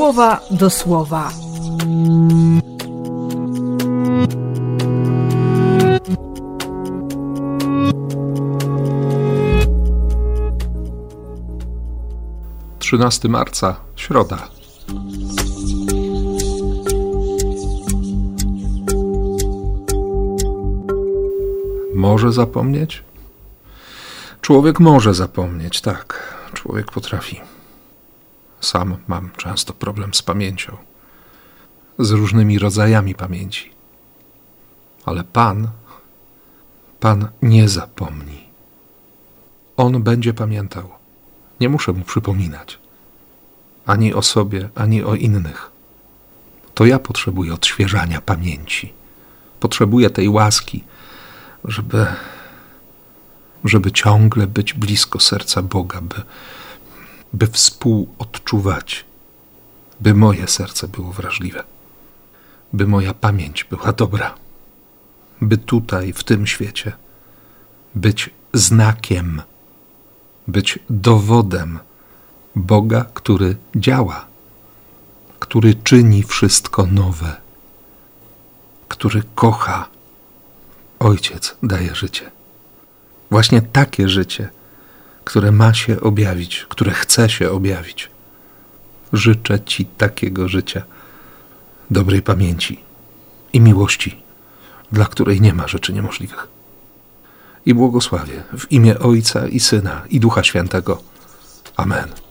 słowa do słowa. Trzynasty marca, środa. Może zapomnieć? Człowiek może zapomnieć, tak. Człowiek potrafi. Sam mam często problem z pamięcią. Z różnymi rodzajami pamięci. Ale Pan nie zapomni. On będzie pamiętał. Nie muszę mu przypominać. Ani o sobie, ani o innych. To ja potrzebuję odświeżania pamięci. Potrzebuję tej łaski, żeby ciągle być blisko serca Boga, by współodczuwać, by moje serce było wrażliwe, by moja pamięć była dobra, by tutaj, w tym świecie, być znakiem, być dowodem Boga, który działa, który czyni wszystko nowe, który kocha. Ojciec daje życie. Właśnie takie życie, które ma się objawić, które chce się objawić. Życzę Ci takiego życia, dobrej pamięci i miłości, dla której nie ma rzeczy niemożliwych. I błogosławię w imię Ojca i Syna i Ducha Świętego. Amen.